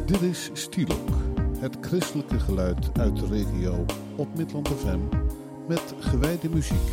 Dit is Stielok, het christelijke geluid uit de regio op Midland FM met gewijde muziek.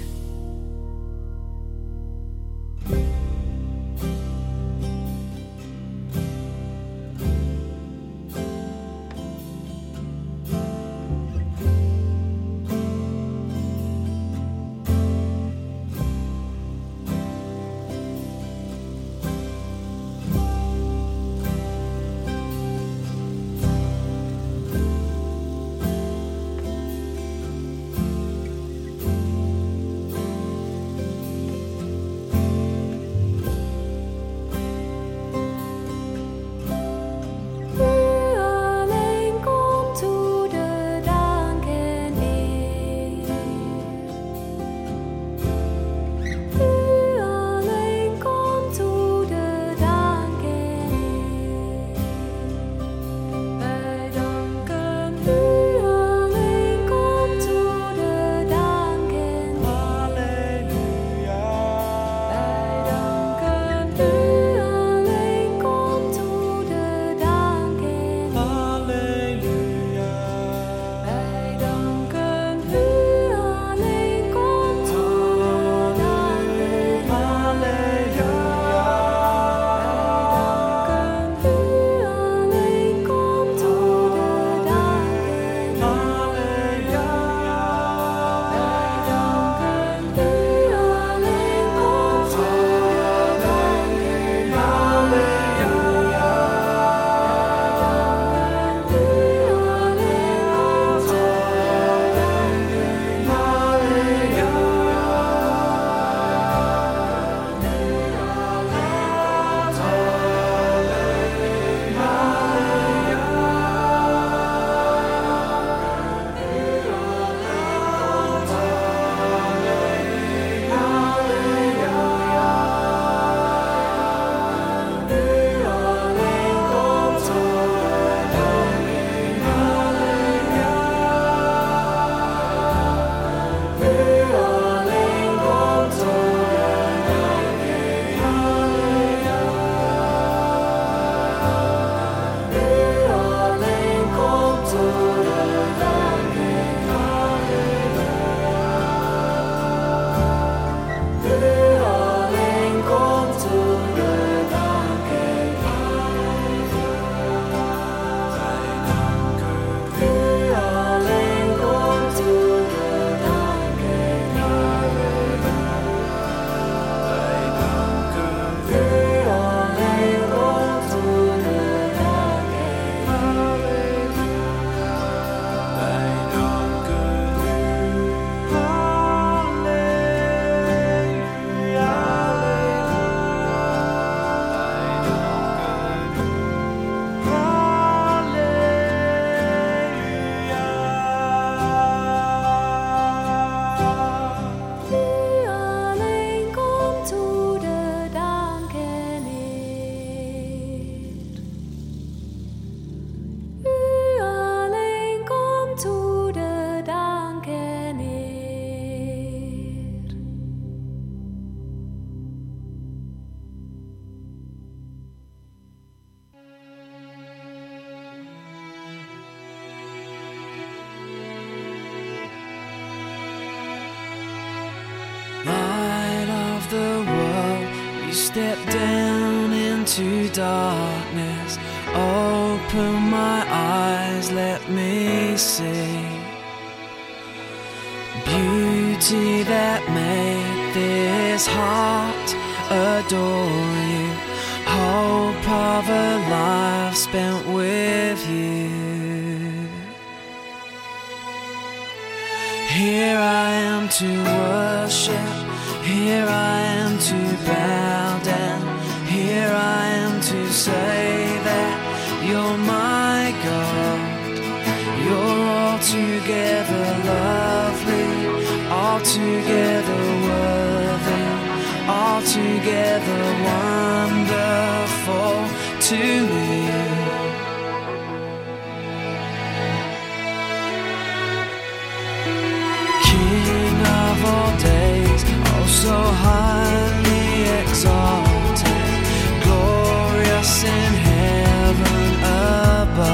Step down into darkness, open my eyes, let me see beauty that made this heart adore you, hope of a life spent with you. Here I am to worship, here I am to bow down, here I am to say that you're my God. You're altogether lovely, altogether worthy, altogether wonderful to me. King of all days, oh so highly exalted, glorious in heaven above.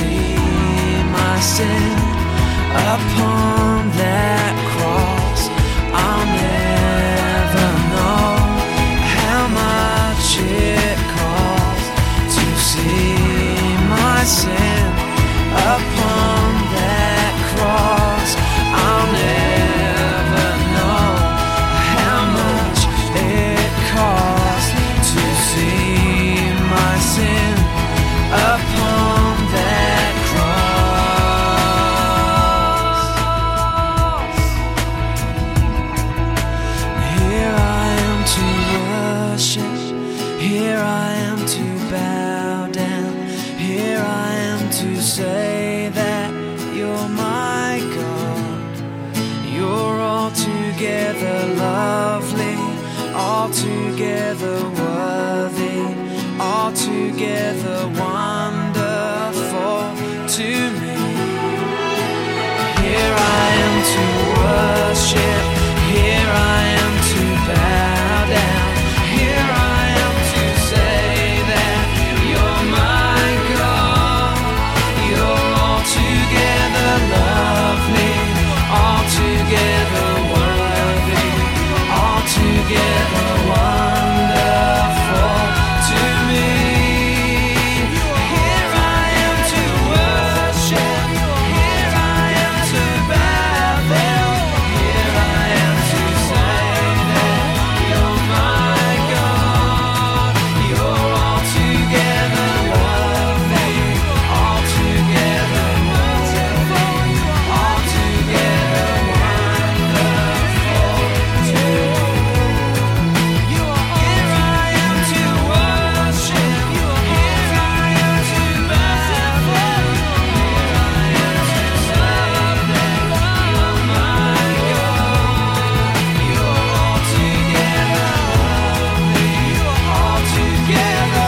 see my sin upon that cross. I'll never know how much it costs to see my sin upon that cross. I'll never know how much it costs to see my sin upon that cross. Here I am to worship, here I am to bow down, here I am to say that you're my God. You're altogether lovely, altogether worthy, altogether wonderful to me. Here I am to worship, here I am to bow down, here I am to say that you're my God. You're altogether lovely, altogether worthy, altogether wonderful to me. Here I am to worship, here I am to bow down, here I am to say that you're my God. You're altogether lovely, altogether wonderful, altogether wonderful to me. Here I am to worship, here I am to bow down, here I am to say that you're my God. You're altogether lovely, altogether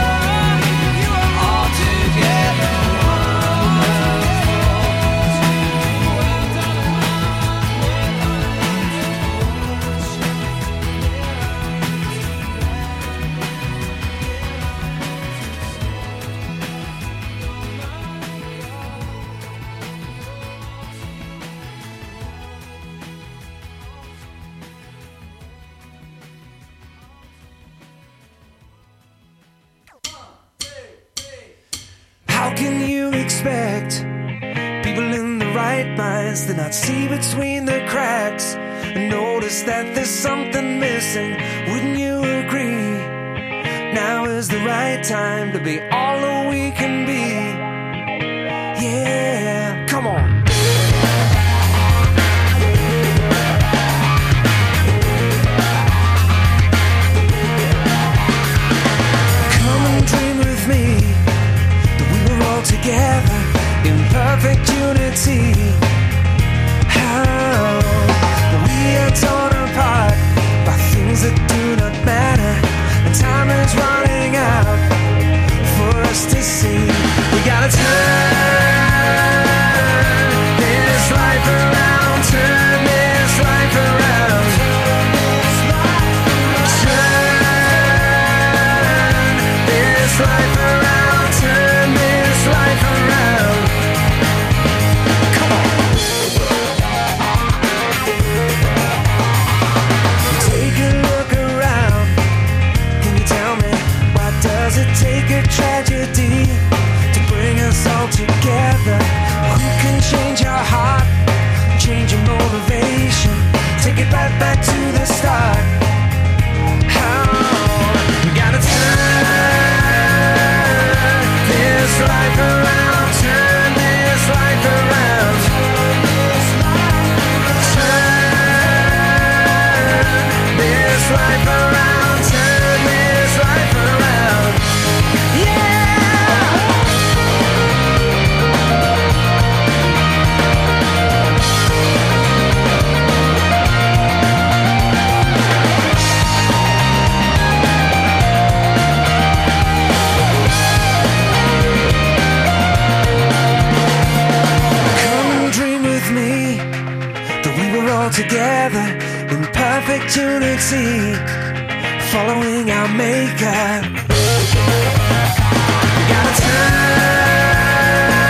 How can you expect people in the right minds to not see between the cracks and notice that there's something missing? Wouldn't you agree? Now is the right time to be all that we can be. Yeah, come on. Come and dream with me that we were all together in perfect unity. How we are torn apart by things that do not matter, and time is running out for us to see. We gotta turn this life around, turn this life around, turn this life around, turn this life around. Come on. Take a look around. Can you tell me, why does it take a tragedy to bring us all together? Who can change our heart, change your motivation, take it right back to the start? How we gotta turn this life around, turn this life around, turn this life around, turn this life around. Yeah. Together in perfect unity, following our maker. We gotta turn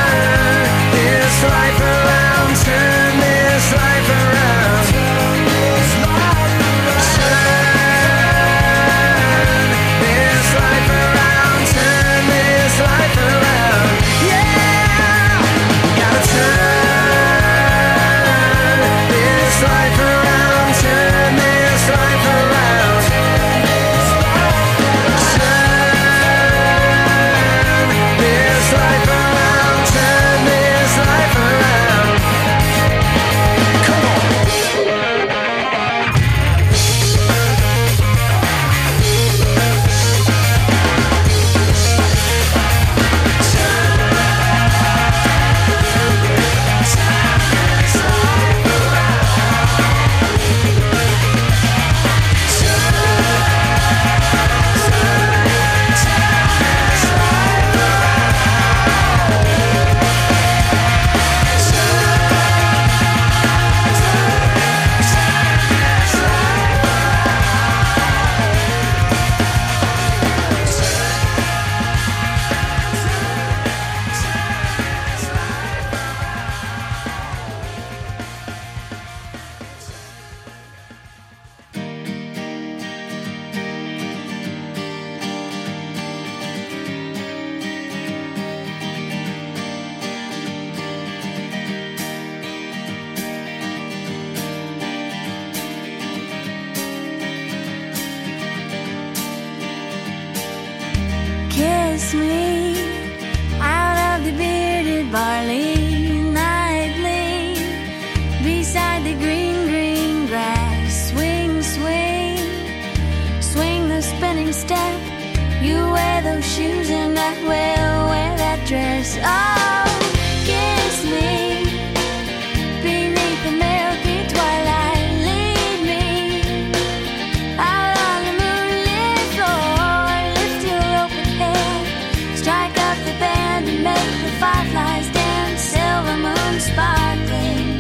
Oh, kiss me beneath the milky twilight. Lead me out on the moonlit floor. Lift your open head, strike up the band and make the fireflies dance. Silver moon sparkling.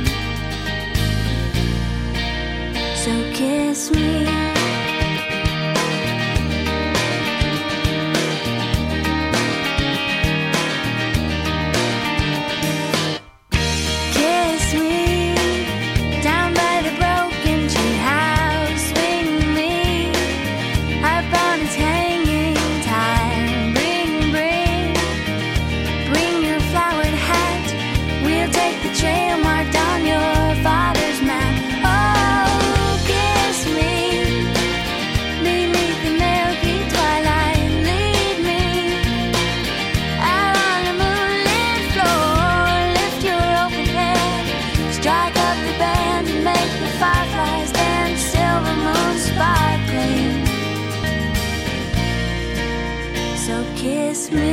So kiss me. Kiss me down by the broken tree house. Swing me upon its hanging time. Bring your flowered hat. We'll take the trail marked on your father's map. Oh, kiss me beneath the milky twilight. Lead me out on the moonlit floor. Lift your open head, strike up the band and make the fireflies dance. Silver moon sparkling. So kiss me.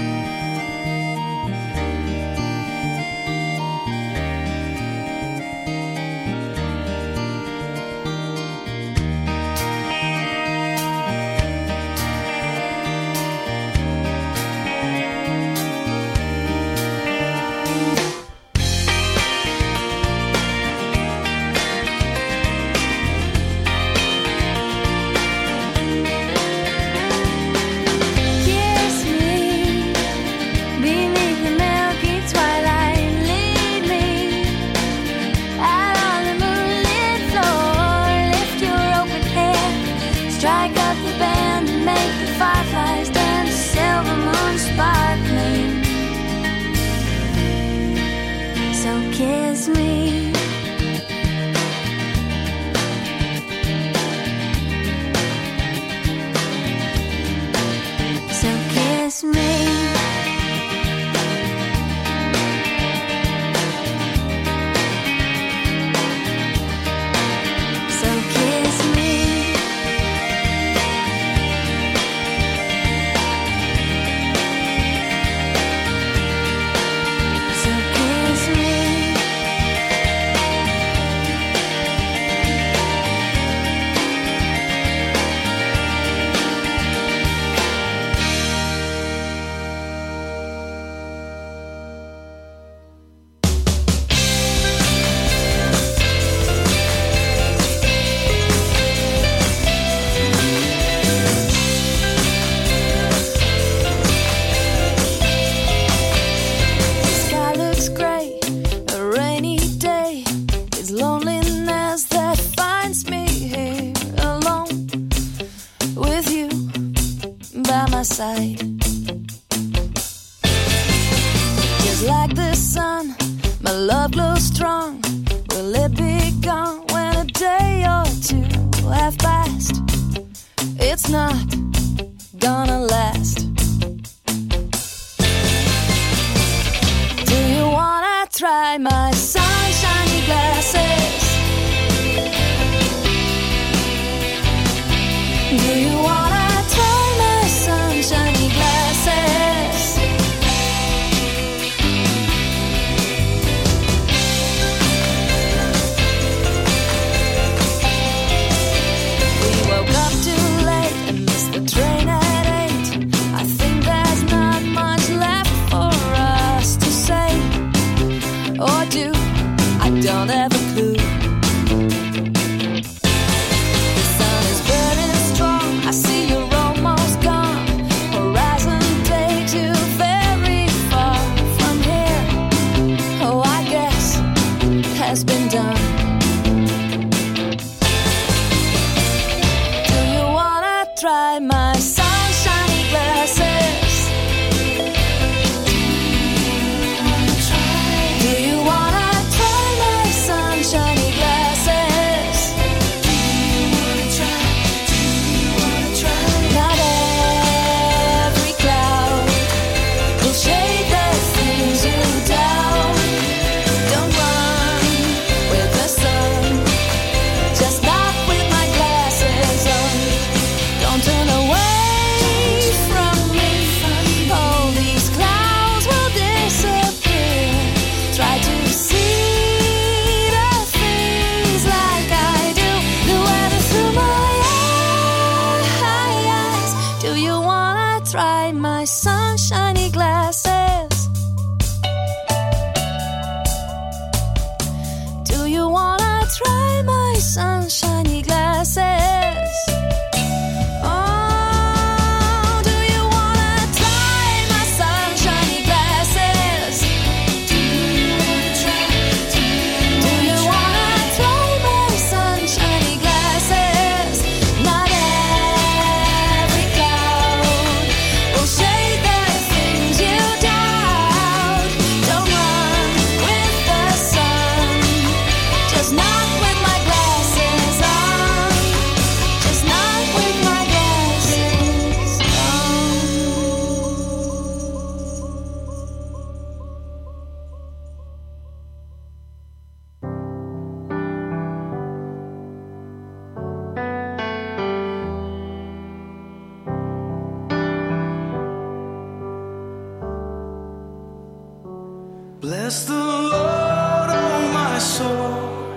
Kiss me beneath the milky twilight. Lead me out on the moonlit floor. Lift your open head, strike up the band and make the fireflies dance. Silver moon sparkling. So kiss me. So kiss me. So kiss me. So kiss me. The sky looks gray, a rainy day. It's loneliness that finds me here alone with you by my side. Just like the sun, my love glows strong. Will it be gone when a day or two have passed? It's not gonna last. Do you wanna try my sunshiny glasses? Do you wanna try my sunshiny glasses? We woke up too late and missed the train at 8. I think there's not much left for us to say or do. I don't have a clue. The sun is burning strong. I see you're almost gone. Horizon takes you very far from here. Oh, I guess has been done. Do you wanna try my sunshiny glasses? Do you wanna try my sunshiny Bless the Lord, oh my soul,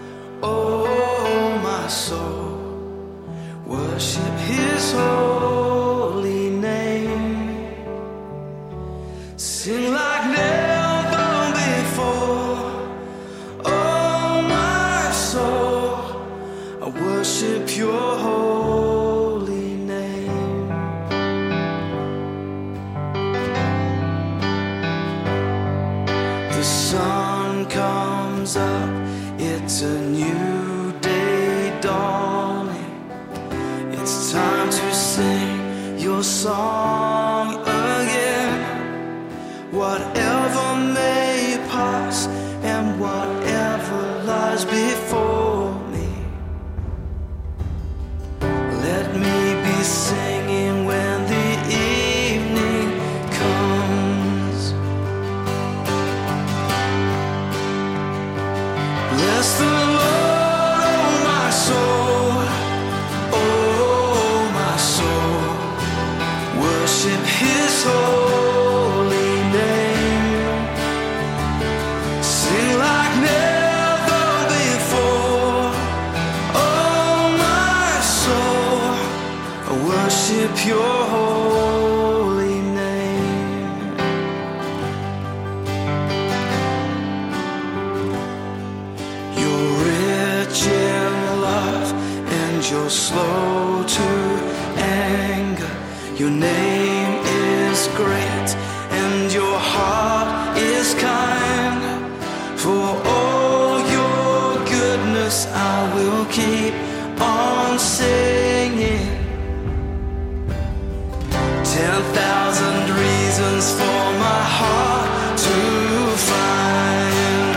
oh my soul. Worship His holy name. Sing like never before, oh my soul. I worship Your holy name. The sun comes up, it's a new day dawning. It's time to sing Your song again. Whatever may pass and whatever lies before me, let me be singing when the evening comes. Bless the Lord, oh my soul, oh my soul. Worship His holy name. Sing like never before, oh my soul. I worship Your holy name. You're rich in love and You're slow to anger. Your name is great and Your heart is kind. For all Your goodness I will keep on singing. 10,000 reasons for my heart to find.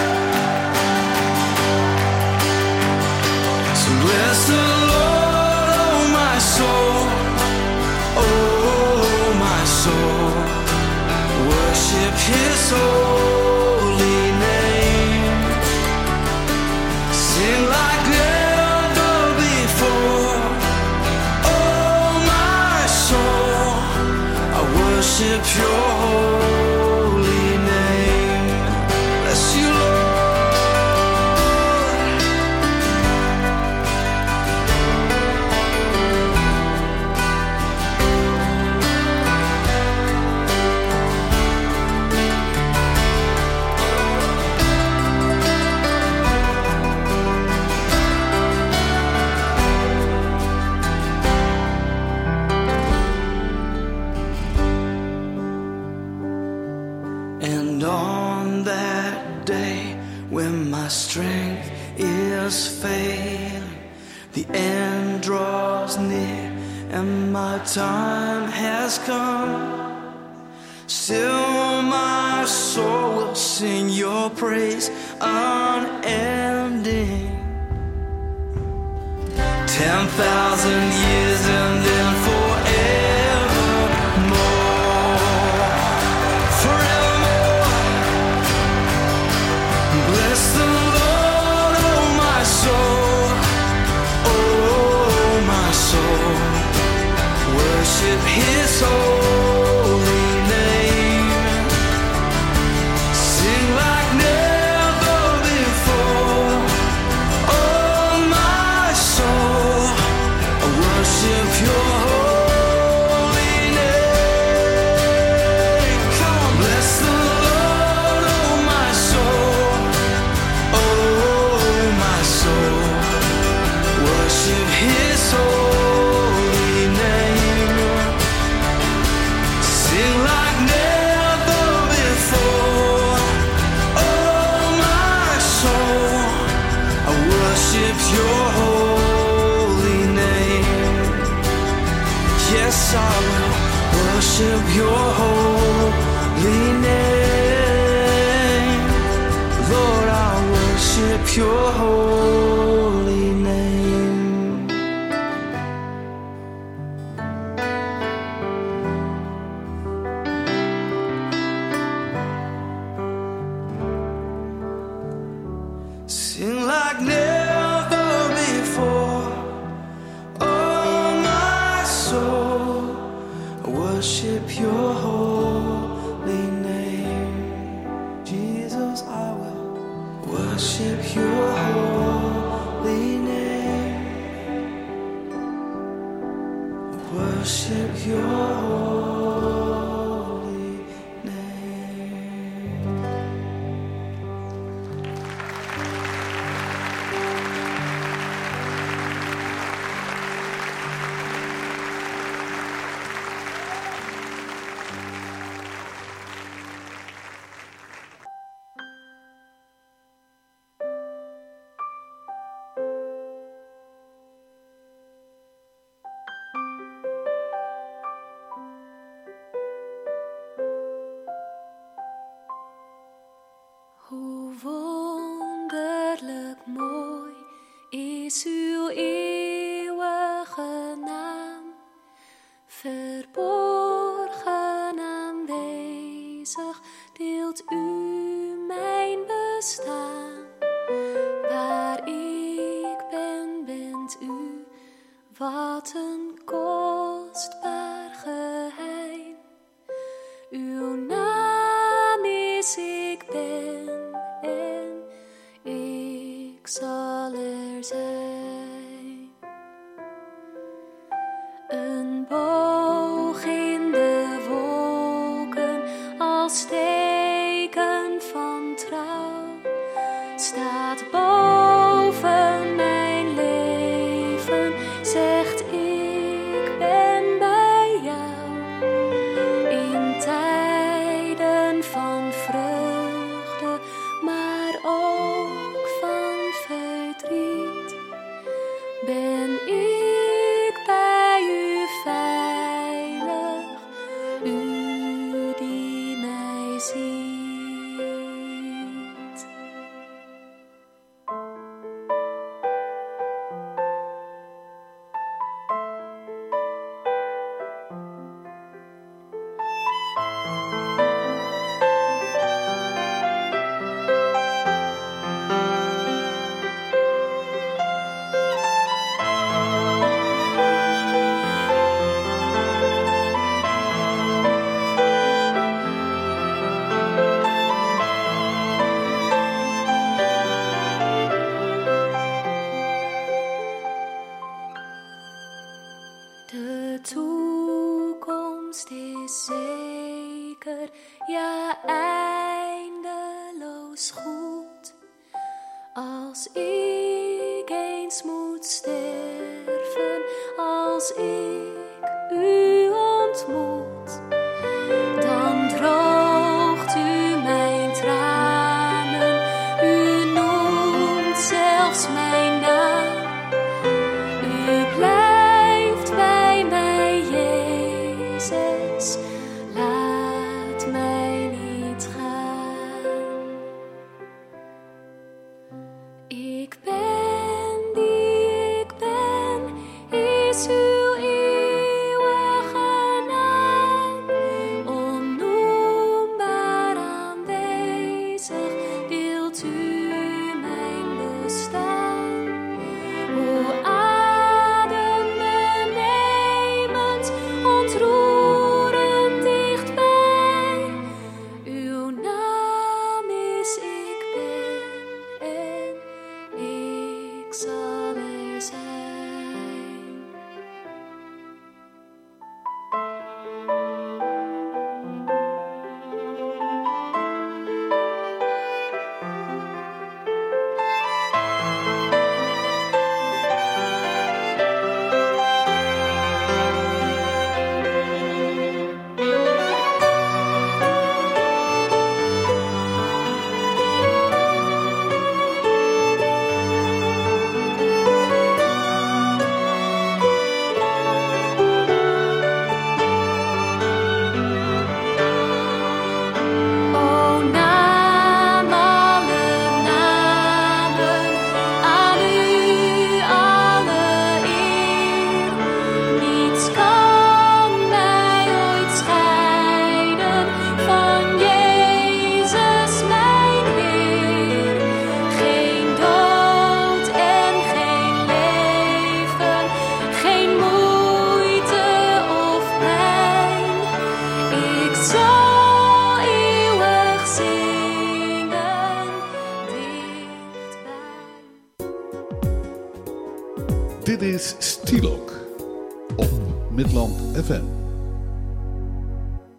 So bless the Lord, oh my soul, oh my soul. Worship His holy name. Sing like never before, oh my soul. I worship Your holy name. Bless You, Lord. And on that day when my strength is failing, the end draws near and my time has come, still my soul will sing Your praise unending. 10,000 years and then forevermore, forevermore. Bless the Lord, oh my soul, oh my soul. Worship His holy name. Sing like never before, oh my soul. I worship Your holy name. Come on, bless the Lord, oh my soul, oh my soul. Worship His holy name. Sing like never before, oh my soul. I worship Your holy name. Yes, I will worship Your holy name. Lord, I worship Your holy name. Sing like never before, oh my soul. I worship Your holy name. worship your holy name, worship your holy name. Hoe wonderlijk mooi is uw eeuwige naam, verborgen aanwezig deelt u mijn bestaan. Waar ik ben, bent u, wat een kostbaar geheim. Uw naam is ik ben en ik zal er zijn. Een boog in de wolken als teken van trouw staat boven mijn leven, zegt ik ben bij jou. In tijden van vreugde, maar ook van verdriet, ben ik bij u veilig, u die mij ziet. De toekomst is zeker, ja eindeloos goed. Als ik eens moet sterven, als ik u ontmoet, dan droogt u mijn tranen, u noemt zelfs mijn naam. U blijft bij mij, Jezus, laat mij niet gaan. Ik ben die ik ben, is uw eeuwige naam. Onnoembaar aanwezig deelt u mijn bestaan. O adembenemend, ontroerend dichtbij. Uw naam is ik ben en ik zal er zijn. Dit is Stilok op Midland FM.